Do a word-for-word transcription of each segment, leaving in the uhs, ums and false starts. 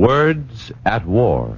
Words at War.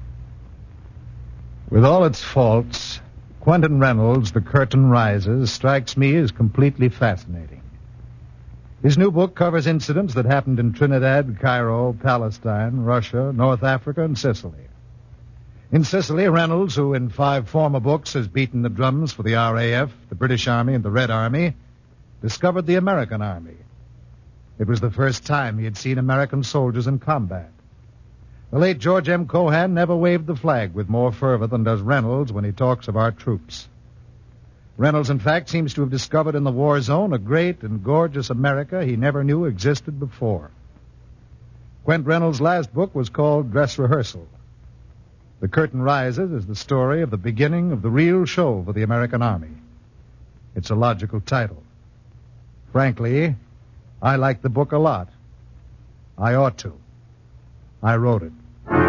With all its faults, Quentin Reynolds' The Curtain Rises strikes me as completely fascinating. His new book covers incidents that happened in Trinidad, Cairo, Palestine, Russia, North Africa, and Sicily. In Sicily, Reynolds, who in five former books has beaten the drums for the R A F, the British Army, and the Red Army, discovered the American Army. It was the first time he had seen American soldiers in combat. The late George M. Cohan never waved the flag with more fervor than does Reynolds when he talks of our troops. Reynolds, in fact, seems to have discovered in the war zone a great and gorgeous America he never knew existed before. Quent Reynolds' last book was called Dress Rehearsal. The Curtain Rises is the story of the beginning of the real show for the American Army. It's a logical title. Frankly, I like the book a lot. I ought to. I wrote it.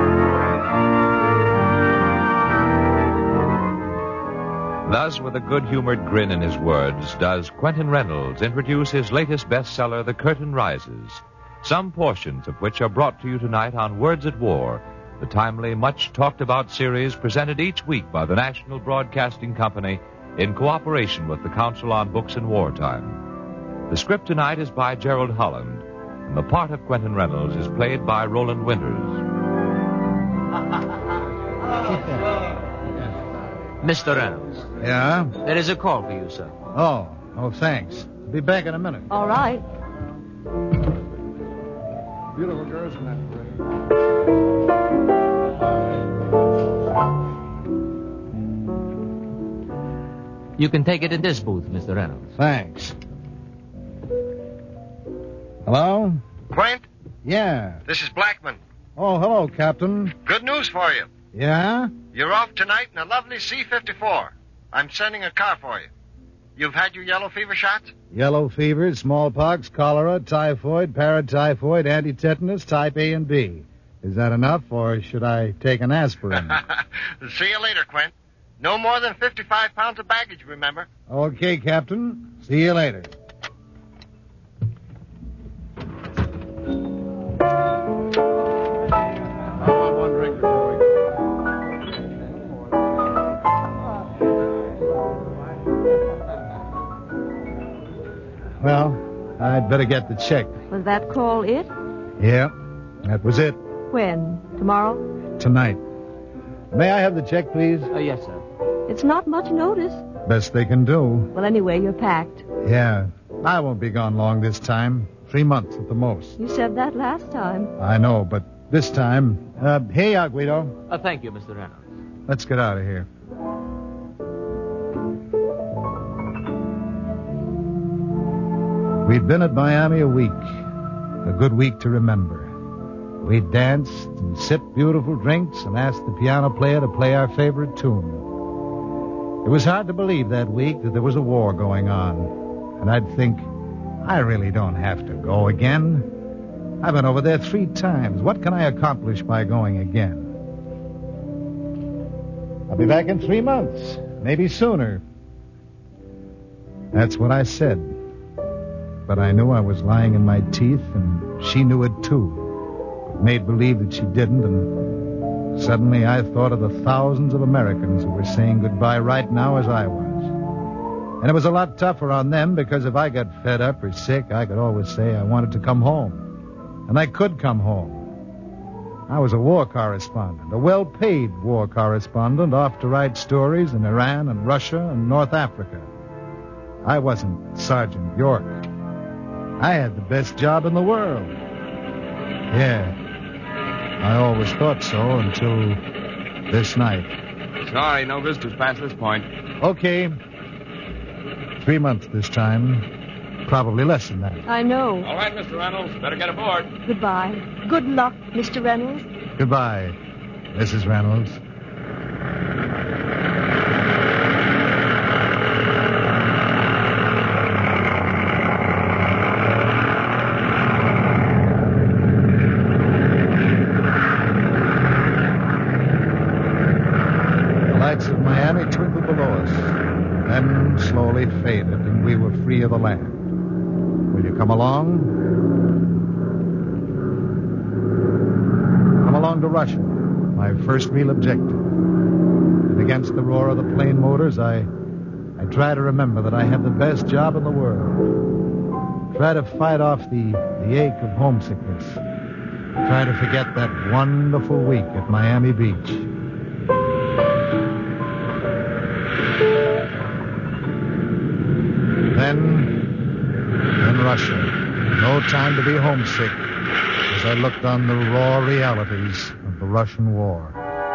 Thus, with a good-humored grin in his words, does Quentin Reynolds introduce his latest bestseller, The Curtain Rises, some portions of which are brought to you tonight on Words at War, the timely, much-talked-about series presented each week by the National Broadcasting Company in cooperation with the Council on Books in Wartime. The script tonight is by Gerald Holland, and the part of Quentin Reynolds is played by Roland Winters. Mister Reynolds. Yeah? There is a call for you, sir. Oh, oh, thanks. I'll be back in a minute. All right. Beautiful girls in that parade. You can take it in this booth, Mister Reynolds. Thanks. Hello? Quint, Yeah. this is Blackman. Oh, hello, Captain. Good news for you. Yeah? You're off tonight in a lovely C fifty-four. I'm sending a car for you. You've had your yellow fever shots? Yellow fever, smallpox, cholera, typhoid, paratyphoid, anti-tetanus, type A and B. Is that enough, or should I take an aspirin? See you later, Quint. No more than fifty-five pounds of baggage, remember? Okay, Captain. See you later. Well, I'd better get the check. Was that call it? Yeah, that was it. When? Tomorrow? Tonight. May I have the check, please? Uh, yes, sir. It's not much notice. Best they can do. Well, anyway, you're packed. Yeah, I won't be gone long this time. Three months at the most. You said that last time. I know, but this time... Uh, hey, Guido. Uh, thank you, Mister Reynolds. Let's get out of here. We'd been at Miami a week. A good week to remember. We danced and sipped beautiful drinks and asked the piano player to play our favorite tune. It was hard to believe that week that there was a war going on. And I'd think, I really don't have to go again. I've been over there three times. What can I accomplish by going again? I'll be back in three months, maybe sooner. That's what I said. But I knew I was lying in my teeth, and she knew it too. But made believe that she didn't, and suddenly I thought of the thousands of Americans who were saying goodbye right now as I was. And it was a lot tougher on them, because if I got fed up or sick, I could always say I wanted to come home. And I could come home. I was a war correspondent, a well-paid war correspondent, off to write stories in Iran and Russia and North Africa. I wasn't Sergeant York. I had the best job in the world. Yeah. I always thought so until this night. Sorry, no visitors past this point. Okay. Three months this time. Probably less than that. I know. All right, Mister Reynolds. Better get aboard. Goodbye. Good luck, Mister Reynolds. Goodbye, Missus Reynolds. Of Miami twinkled below us, then slowly faded, and we were free of the land. Will you come along? down to Russia, my first real objective. And against the roar of the plane motors, I, I try to remember that I have the best job in the world. Try to fight off the, the ache of homesickness. Try to forget that wonderful week at Miami Beach. Then, in Russia, no time to be homesick as I looked on the raw realities of the Russian war.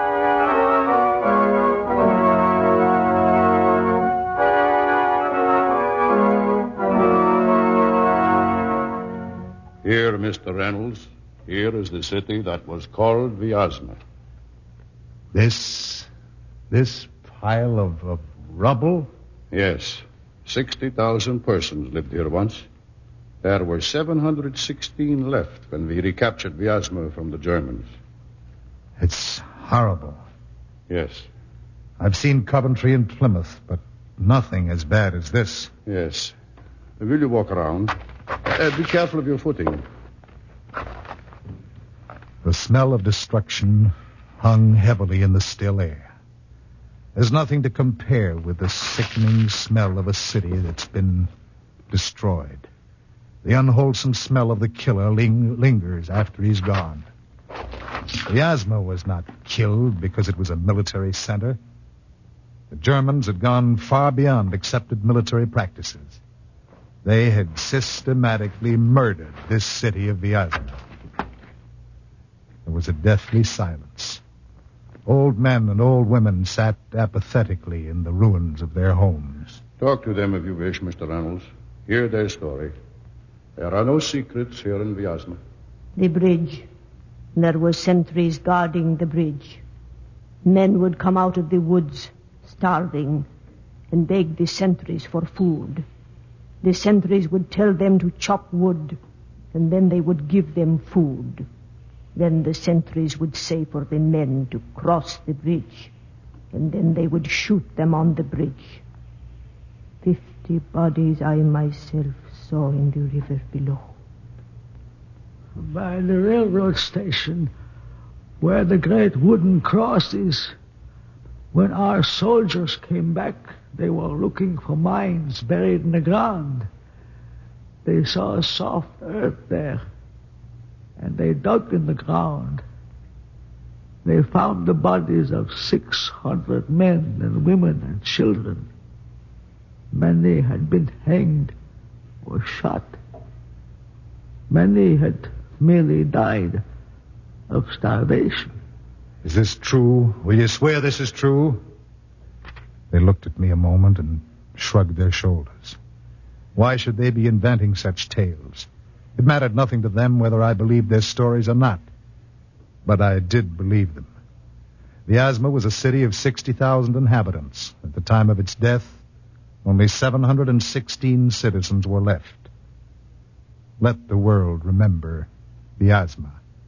Here, Mister Reynolds, here is the city that was called Vyazma. This, this pile of, of rubble? Yes. sixty thousand persons lived here once. There were seven hundred sixteen left when we recaptured Vyazma from the Germans. It's horrible. Yes. I've seen Coventry and Plymouth, but nothing as bad as this. Yes. Will you walk around? Uh, be careful of your footing. The smell of destruction hung heavily in the still air. There's nothing to compare with the sickening smell of a city that's been destroyed. The unwholesome smell of the killer ling- lingers after he's gone. Vyazma was not killed because it was a military center. The Germans had gone far beyond accepted military practices. They had systematically murdered this city of Vyazma. There was a deathly silence. Old men and old women sat apathetically in the ruins of their homes. Talk to them if you wish, Mister Reynolds. Hear their story. There are no secrets here in Vyazma. The bridge. There were sentries guarding the bridge. Men would come out of the woods, starving, and beg the sentries for food. The sentries would tell them to chop wood, and then they would give them food. Then the sentries would say for the men to cross the bridge, and then they would shoot them on the bridge. Fifty bodies I myself saw in the river below. By the railroad station, where the great wooden cross is, when our soldiers came back, they were looking for mines buried in the ground. They saw soft earth there, and they dug in the ground. They found the bodies of six hundred men and women and children. Many had been hanged or shot. Many had merely died of starvation. Is this true? Will you swear this is true? They looked at me a moment and shrugged their shoulders. Why should they be inventing such tales? It mattered nothing to them whether I believed their stories or not. But I did believe them. Vyazma was a city of sixty thousand inhabitants. At the time of its death, only seven hundred sixteen citizens were left. Let the world remember Vyazma.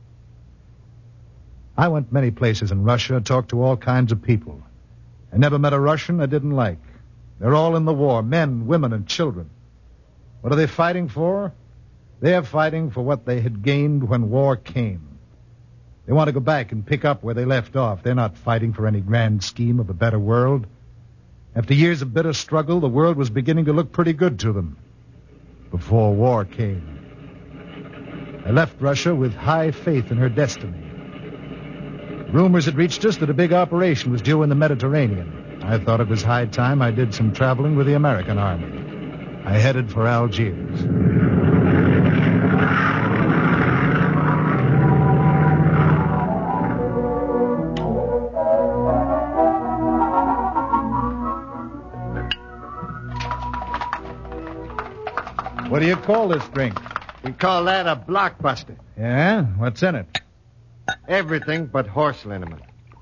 I went many places in Russia, talked to all kinds of people. I never met a Russian I didn't like. They're all in the war, men, women, and children. What are they fighting for? They are fighting for what they had gained when war came. They want to go back and pick up where they left off. They're not fighting for any grand scheme of a better world. After years of bitter struggle, the world was beginning to look pretty good to them before war came. I left Russia with high faith in her destiny. Rumors had reached us that a big operation was due in the Mediterranean. I thought it was high time I did some traveling with the American Army. I headed for Algiers. What do you call this drink? We call that a blockbuster. Yeah? What's in it? Everything but horse liniment.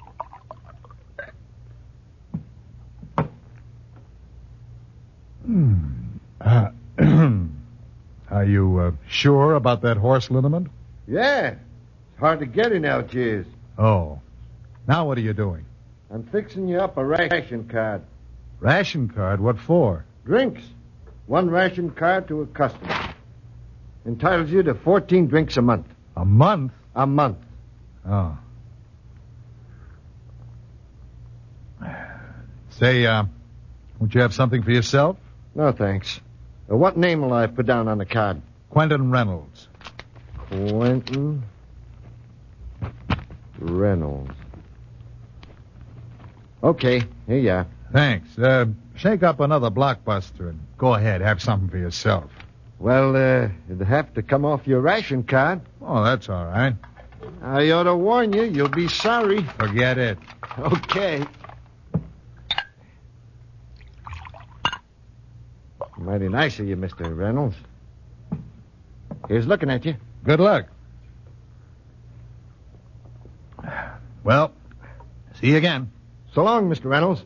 Hmm. Uh, are you uh, sure about that horse liniment? Yeah. It's hard to get in Algiers. Oh. Now what are you doing? I'm fixing you up a ration card. Ration card? What for? Drinks. One ration card to a customer. Entitles you to fourteen drinks a month. A month? A month. Oh. Say, uh, won't you have something for yourself? No, thanks. Uh, what name will I put down on the card? Quentin Reynolds. Quentin Reynolds. Okay, here you are. Thanks. Uh, shake up another blockbuster and go ahead, have something for yourself. Well, uh, it'd have to come off your ration card. Oh, that's all right. I ought to warn you, you'll be sorry. Forget it. Okay. Mighty nice of you, Mister Reynolds. Here's looking at you. Good luck. Well, see you again. So long, Mister Reynolds.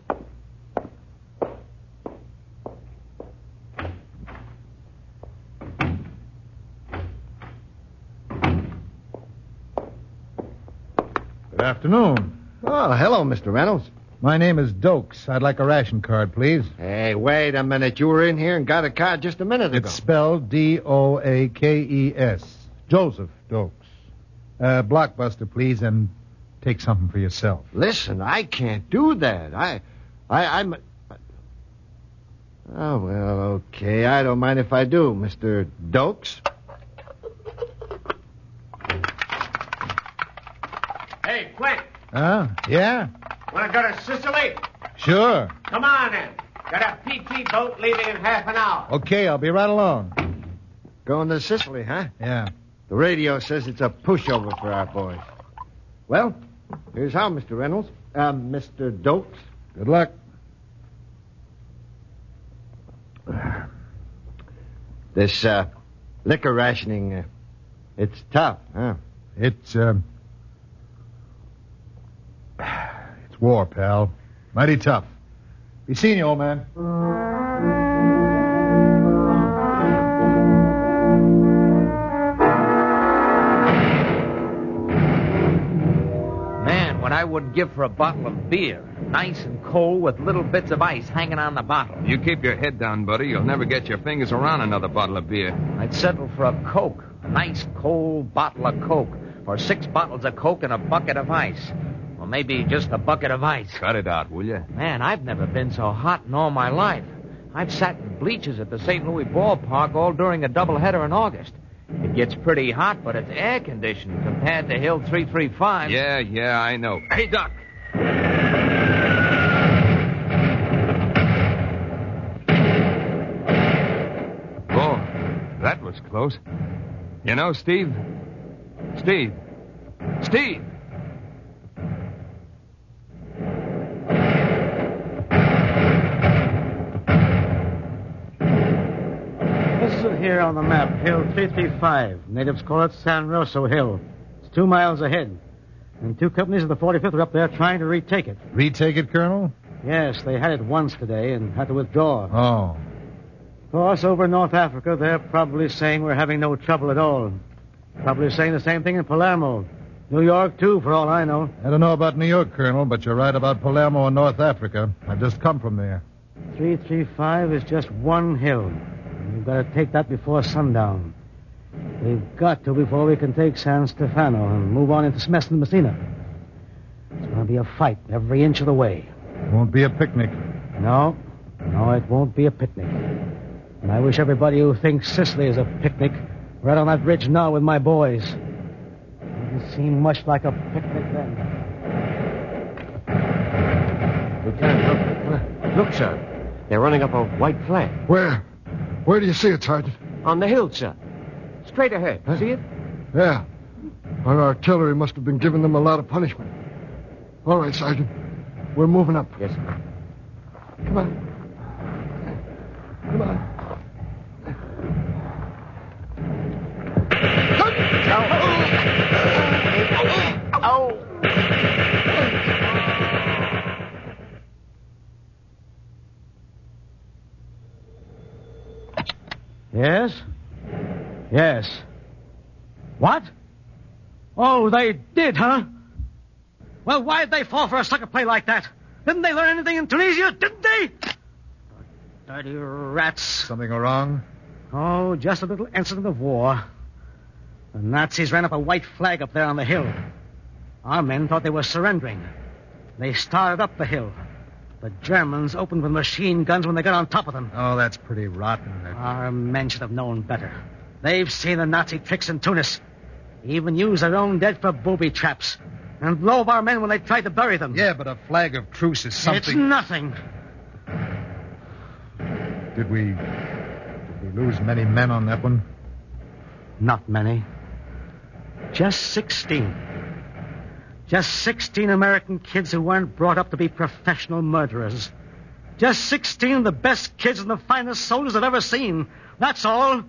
Good afternoon. Oh, hello, Mister Reynolds. My name is Dokes. I'd like a ration card, please. Hey, wait a minute. You were in here and got a card just a minute ago. It's spelled D O A K E S. Joseph Dokes. Uh, blockbuster, please, and take something for yourself. Listen, I can't do that. I, I, I'm... Oh, well, okay. I don't mind if I do, Mister Dokes. Hey, Quint, Huh? Yeah? want to go to Sicily? Sure. Come on, then. Got a P T boat leaving in half an hour. Okay, I'll be right along. Going to Sicily, huh? Yeah. The radio says it's a pushover for our boys. Well, here's how, Mister Reynolds. Uh, Mister Dokes. Good luck. This, uh, liquor rationing, uh, it's tough, huh? It's, um... It's war, pal. Mighty tough. Be seeing you, old man. Man, what I wouldn't give for a bottle of beer. Nice and cold with little bits of ice hanging on the bottle. You keep your head down, buddy. You'll never get your fingers around another bottle of beer. I'd settle for a Coke. A nice cold bottle of Coke. Or six bottles of Coke and a bucket of ice. Or maybe just a bucket of ice. Cut it out, will you? Man, I've never been so hot in all my life. I've sat in bleachers at the Saint Louis ballpark all during a doubleheader in August. It gets pretty hot, but it's air-conditioned compared to Hill three three five. Yeah, yeah, I know. Hey, Doc. Oh, that was close. You know, Steve... Steve... Steve! This is here on the map, Hill three three five. Natives call it San Rosso Hill. It's two miles ahead. And two companies of the forty-fifth are up there trying to retake it. Retake it, Colonel? Yes, they had it once today and had to withdraw. Oh. Of course, over in North Africa, they're probably saying we're having no trouble at all. Probably saying the same thing in Palermo. New York, too, for all I know. I don't know about New York, Colonel, but you're right about Palermo and North Africa. I've just come from there. three three five is just one hill. We've got to take that before sundown. We've got to before we can take San Stefano and move on into Smeston and Messina. It's going to be a fight every inch of the way. Won't be a picnic. No, no, it won't be a picnic. And I wish everybody who thinks Sicily is a picnic were out on that ridge now with my boys. It didn't seem much like a picnic then. Lieutenant, look. Look, sir. They're running up a white flag. Where? Where do you see it, Sergeant? On the hill, sir. Straight ahead. Huh? See it? Yeah. Our artillery must have been giving them a lot of punishment. All right, Sergeant. We're moving up. Yes, sir. Come on. Come on. Oh! Yes? Yes. What? Oh, they did, huh? Well, why'd they fall for a sucker play like that? Didn't they learn anything in Tunisia? Didn't they? Dirty rats. Something wrong? Oh, just a little incident of war. The Nazis ran up a white flag up there on the hill. Our men thought they were surrendering. They started up the hill. The Germans opened with machine guns when they got on top of them. Oh, that's pretty rotten. Our men should have known better. They've seen the Nazi tricks in Tunis. They even use their own dead for booby traps. And blow up our men when they tried to bury them. Yeah, but a flag of truce is something... It's nothing. Did we... Did we lose many men on that one? Not many. Just sixteen. Just sixteen American kids who weren't brought up to be professional murderers. Just sixteen of the best kids and the finest soldiers I've ever seen. That's all.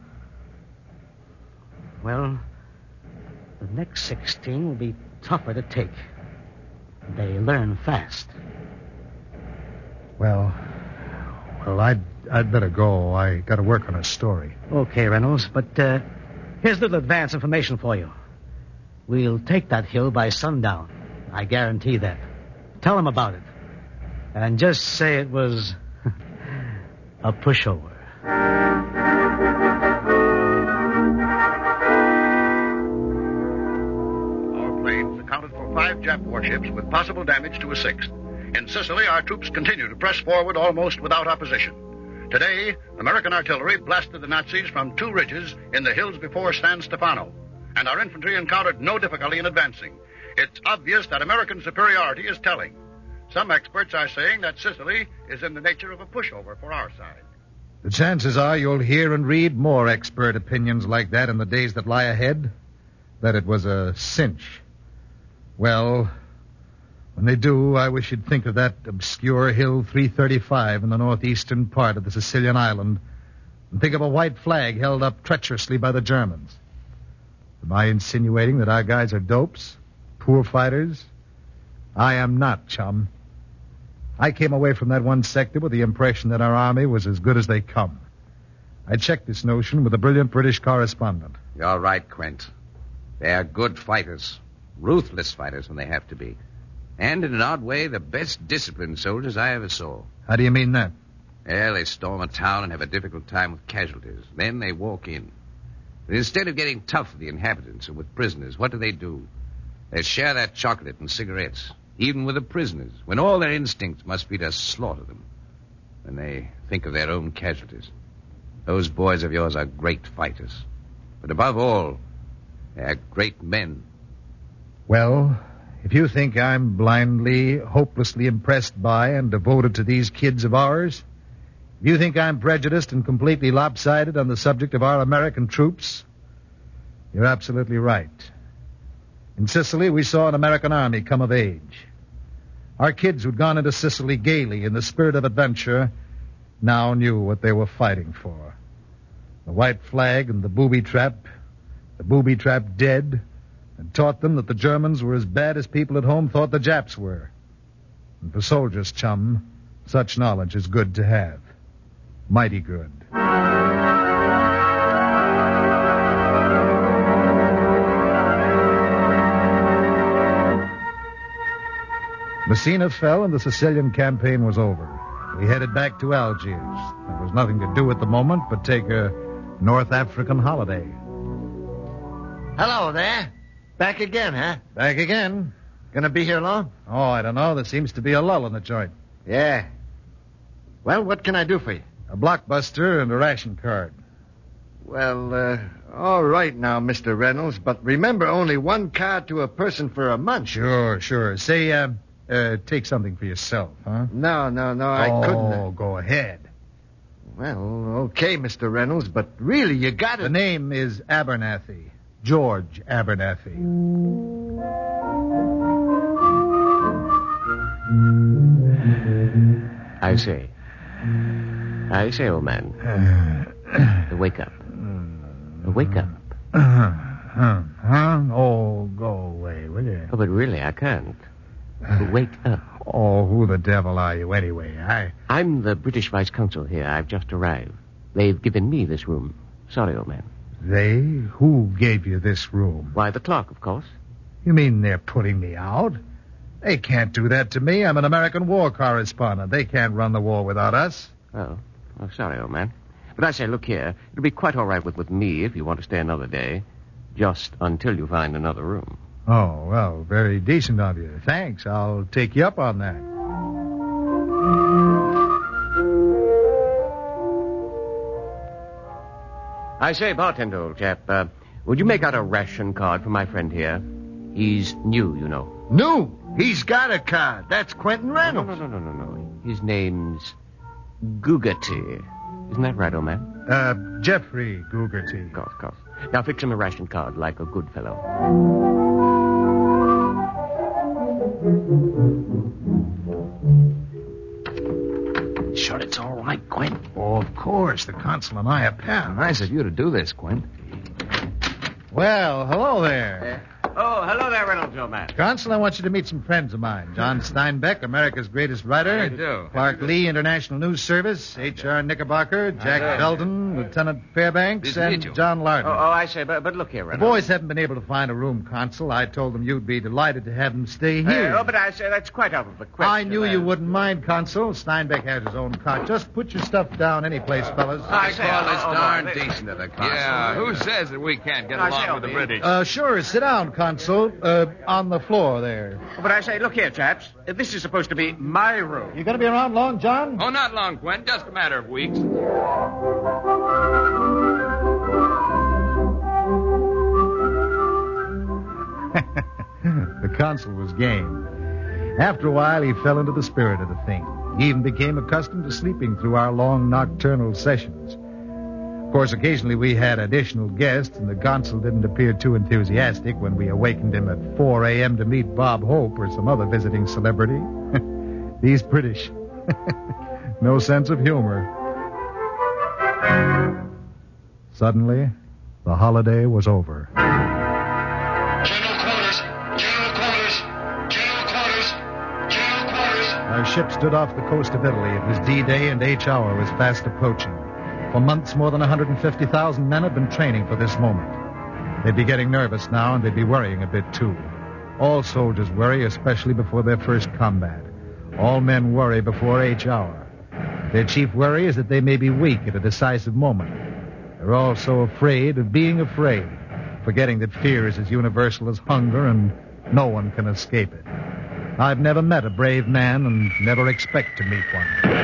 Well, the next sixteen will be tougher to take. They learn fast. Well, well, I'd, I'd better go. I got to work on a story. Okay, Reynolds, but uh, here's a little advance information for you. We'll take that hill by sundown. I guarantee that. Tell them about it. And just say it was a pushover. Our planes accounted for five Jap warships with possible damage to a sixth. In Sicily, our troops continue to press forward almost without opposition. Today, American artillery blasted the Nazis from two ridges in the hills before San Stefano, and our infantry encountered no difficulty in advancing. It's obvious that American superiority is telling. Some experts are saying that Sicily is in the nature of a pushover for our side. The chances are you'll hear and read more expert opinions like that in the days that lie ahead. That it was a cinch. Well, when they do, I wish you'd think of that obscure Hill three thirty-five in the northeastern part of the Sicilian island, and think of a white flag held up treacherously by the Germans. Am I insinuating that our guys are dopes? Poor fighters? I am not, chum. I came away from that one sector with the impression that our army was as good as they come. I checked this notion with a brilliant British correspondent. You're right, Quint. They're good fighters. Ruthless fighters when they have to be. And in an odd way, the best disciplined soldiers I ever saw. How do you mean that? Well, they storm a town and have a difficult time with casualties. Then they walk in. But instead of getting tough with the inhabitants and with prisoners, what do they do? They share that chocolate and cigarettes, even with the prisoners, when all their instincts must be to slaughter them. When they think of their own casualties. Those boys of yours are great fighters. But above all, they're great men. Well, if you think I'm blindly, hopelessly impressed by and devoted to these kids of ours, if you think I'm prejudiced and completely lopsided on the subject of our American troops, you're absolutely right. In Sicily, we saw an American army come of age. Our kids who'd gone into Sicily gaily in the spirit of adventure now knew what they were fighting for. The white flag and the booby trap, the booby trap dead, and taught them that the Germans were as bad as people at home thought the Japs were. And for soldiers, chum, such knowledge is good to have. Mighty good. Messina fell and the Sicilian campaign was over. We headed back to Algiers. There was nothing to do at the moment but take a North African holiday. Hello there. Back again, huh? Back again. Gonna be here long? Oh, I don't know. There seems to be a lull in the joint. Yeah. Well, what can I do for you? A blockbuster and a ration card. Well, uh, all right now, Mister Reynolds, but remember only one card to a person for a month. Sure, sure. Say, uh, uh take something for yourself, huh? No, no, no, I oh, couldn't. Oh, go ahead. Well, okay, Mister Reynolds, but really, you got it. The name is Abernathy. George Abernathy. I say. I say, old man. Wake up. Wake up. Huh? Huh? Oh, go away, will you? Oh, but really, I can't. Wake up. Oh, who the devil are you anyway? I... I'm the British Vice Consul here. I've just arrived. They've given me this room. Sorry, old man. They? Who gave you this room? Why, the clerk, of course. You mean they're putting me out? They can't do that to me. I'm an American war correspondent. They can't run the war without us. Oh, oh sorry, old man. But I say, look here. It'll be quite all right with, with me if you want to stay another day. Just until you find another room. Oh, well, very decent of you. Thanks. I'll take you up on that. I say, bartender, old chap, uh, would you make out a ration card for my friend here? He's new, you know. New? He's got a card. That's Quentin No, Reynolds. no, no, no, no, no. His name's Googerty. Isn't that right, old man? Uh, Jeffrey Googerty. Of course, of course. Now fix him a ration card like a good fellow. Sure it's all right, Quint? Oh, of course. The consul and I are pals. Nice of you to do this, Quint. Well, hello there. Oh, hello there, Reynolds, old man. Consul, I want you to meet some friends of mine. John Steinbeck, America's greatest writer. How do you do? Clark Lee, International News Service. H R Knickerbocker. Jack Belden, Lieutenant Fairbanks, Good to meet and you. John Larden. Oh, oh, I say, but, but look here, The Reynolds. boys haven't been able to find a room, Consul. I told them you'd be delighted to have them stay here. Uh, oh, but I say that's quite out of the question. I knew uh, you wouldn't mind, Consul. Steinbeck has his own cot. Just put your stuff down any place, fellas. I say, call this oh, oh, darn oh, decent of the consul. Yeah, who says that we can't get I along say, with the I'll be- British? Uh, sure. Sit down, Consul. Uh, on the floor there. But I say, look here, chaps. Uh, This is supposed to be my room. You gonna be around long, John? Oh, not long, Quint. Just a matter of weeks. The consul was game. After a while, he fell into the spirit of the thing. He even became accustomed to sleeping through our long nocturnal sessions. Of course, occasionally we had additional guests, and the consul didn't appear too enthusiastic when we awakened him at four a.m. to meet Bob Hope or some other visiting celebrity. These British. No sense of humor. Suddenly, the holiday was over. General quarters, general quarters, general quarters, general quarters. Our ship stood off the coast of Italy. It was D-Day, and H hour was fast approaching. For months, more than one hundred fifty thousand men had been training for this moment. They'd be getting nervous now, and they'd be worrying a bit, too. All soldiers worry, especially before their first combat. All men worry before H hour. Their chief worry is that they may be weak at a decisive moment. They're also afraid of being afraid, forgetting that fear is as universal as hunger, and no one can escape it. I've never met a brave man and never expect to meet one.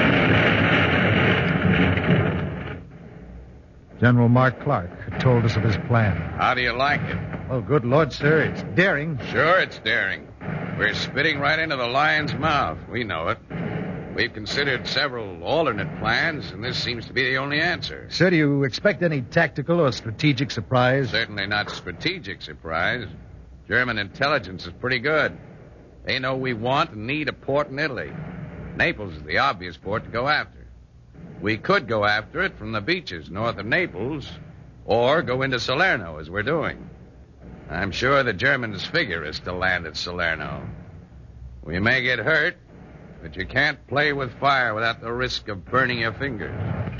General Mark Clark had told us of his plan. How do you like it? Oh, good Lord, sir, it's daring. Sure, it's daring. We're spitting right into the lion's mouth. We know it. We've considered several alternate plans, and this seems to be the only answer. Sir, do you expect any tactical or strategic surprise? Certainly not strategic surprise. German intelligence is pretty good. They know we want and need a port in Italy. Naples is the obvious port to go after. We could go after it from the beaches north of Naples, or go into Salerno, as we're doing. I'm sure the Germans figure us to land at Salerno. We may get hurt, but you can't play with fire without the risk of burning your fingers.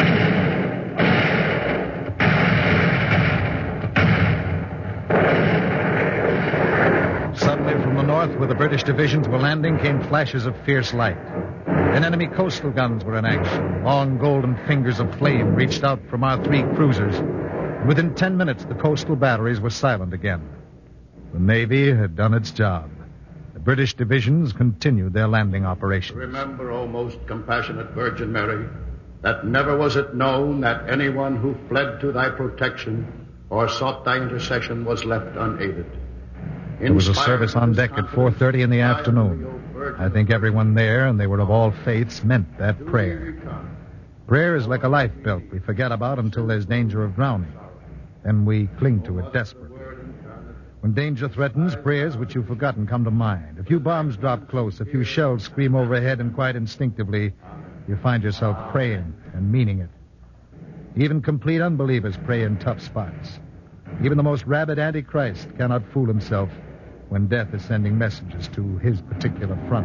Suddenly, from the north, where the British divisions were landing, came flashes of fierce light. Then enemy coastal guns were in action. Long golden fingers of flame reached out from our three cruisers. Within ten minutes, the coastal batteries were silent again. The Navy had done its job. The British divisions continued their landing operations. Remember, O most compassionate Virgin Mary, that never was it known that anyone who fled to thy protection or sought thy intercession was left unaided. There was a service on deck at four thirty in the afternoon. I think everyone there, and they were of all faiths, meant that prayer. Prayer is like a life belt we forget about until there's danger of drowning. Then we cling to it desperately. When danger threatens, prayers which you've forgotten come to mind. A few bombs drop close, a few shells scream overhead, and quite instinctively, you find yourself praying and meaning it. Even complete unbelievers pray in tough spots. Even the most rabid Antichrist cannot fool himself when death is sending messages to his particular front.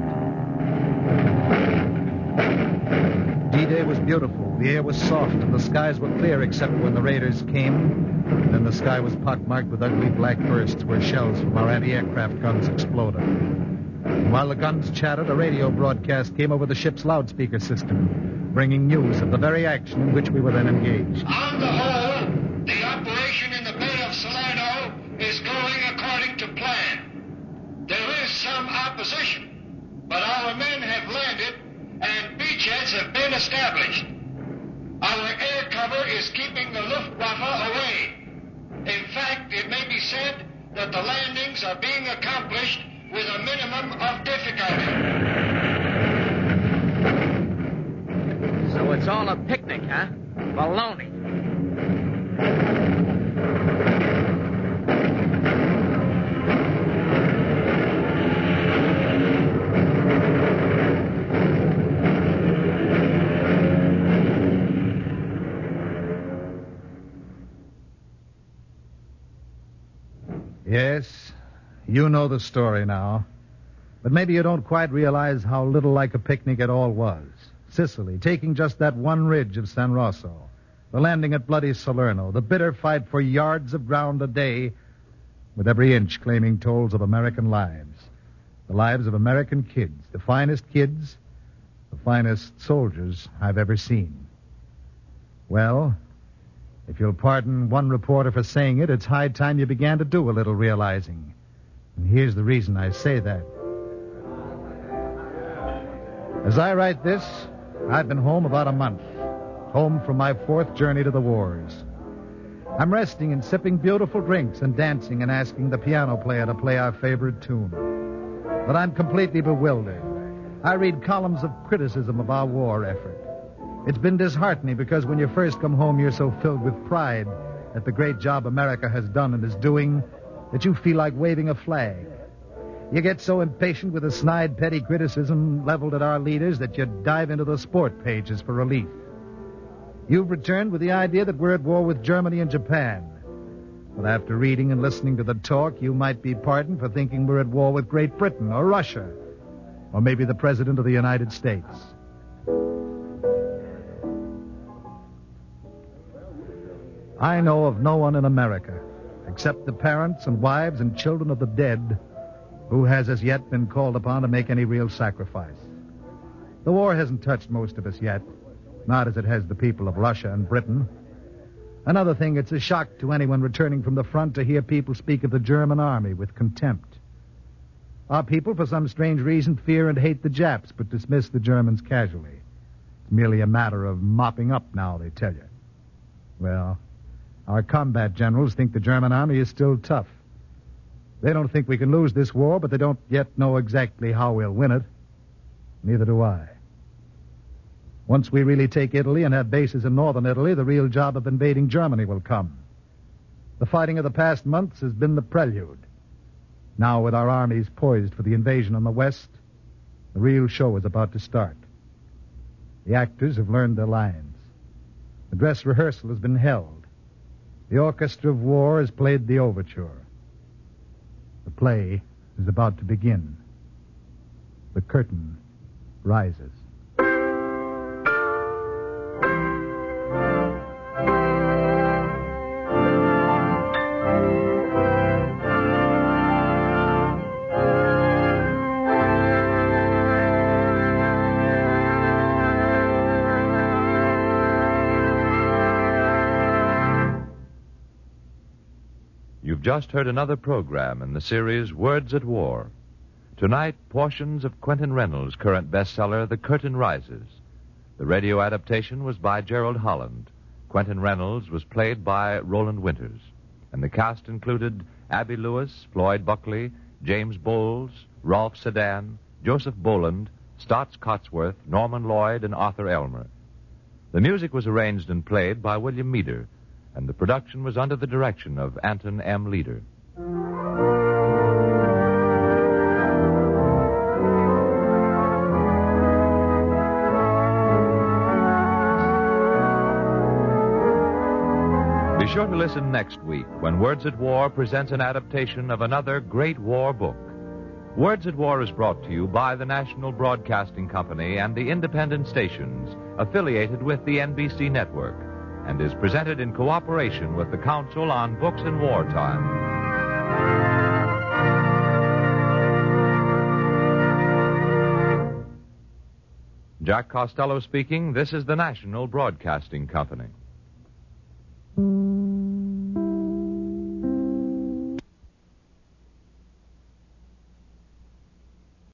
D-Day was beautiful. The air was soft, and the skies were clear except when the raiders came. Then the sky was pockmarked with ugly black bursts where shells from our anti-aircraft guns exploded. And while the guns chattered, a radio broadcast came over the ship's loudspeaker system, bringing news of the very action in which we were then engaged. On the whole, the operation in the Bay of Salerno is going according to plan. There is some opposition, but our men have landed and beachheads have been established. Our air cover is keeping the Luftwaffe away. In fact, it may be said that the landings are being accomplished with a minimum of difficulty. So it's all a picnic, huh? Baloney. Yes, you know the story now. But maybe you don't quite realize how little like a picnic it all was. Sicily, taking just that one ridge of San Rosso, the landing at bloody Salerno, the bitter fight for yards of ground a day, with every inch claiming tolls of American lives. The lives of American kids, the finest kids, the finest soldiers I've ever seen. Well, if you'll pardon one reporter for saying it, it's high time you began to do a little realizing. And here's the reason I say that. As I write this, I've been home about a month. Home from my fourth journey to the wars. I'm resting and sipping beautiful drinks and dancing and asking the piano player to play our favorite tune. But I'm completely bewildered. I read columns of criticism of our war effort. It's been disheartening because when you first come home, you're so filled with pride at the great job America has done and is doing that you feel like waving a flag. You get so impatient with the snide, petty criticism leveled at our leaders that you dive into the sport pages for relief. You've returned with the idea that we're at war with Germany and Japan. But after reading and listening to the talk, you might be pardoned for thinking we're at war with Great Britain or Russia, or maybe the President of the United States. I know of no one in America, except the parents and wives and children of the dead, who has as yet been called upon to make any real sacrifice. The war hasn't touched most of us yet, not as it has the people of Russia and Britain. Another thing, it's a shock to anyone returning from the front to hear people speak of the German army with contempt. Our people, for some strange reason, fear and hate the Japs, but dismiss the Germans casually. It's merely a matter of mopping up now, they tell you. Well, our combat generals think the German army is still tough. They don't think we can lose this war, but they don't yet know exactly how we'll win it. Neither do I. Once we really take Italy and have bases in northern Italy, the real job of invading Germany will come. The fighting of the past months has been the prelude. Now, with our armies poised for the invasion on the west, the real show is about to start. The actors have learned their lines. The dress rehearsal has been held. The orchestra of war has played the overture. The play is about to begin. The curtain rises. You've just heard another program in the series Words at War. Tonight, portions of Quentin Reynolds' current bestseller, The Curtain Rises. The radio adaptation was by Gerald Holland. Quentin Reynolds was played by Roland Winters. And the cast included Abby Lewis, Floyd Buckley, James Bowles, Rolf Sedan, Joseph Boland, Stotts Cotsworth, Norman Lloyd, and Arthur Elmer. The music was arranged and played by William Meader, and the production was under the direction of Anton M. Leader. Be sure to listen next week when Words at War presents an adaptation of another great war book. Words at War is brought to you by the National Broadcasting Company and the independent stations affiliated with the N B C network, and is presented in cooperation with the Council on Books in Wartime. Jack Costello speaking. This is the National Broadcasting Company.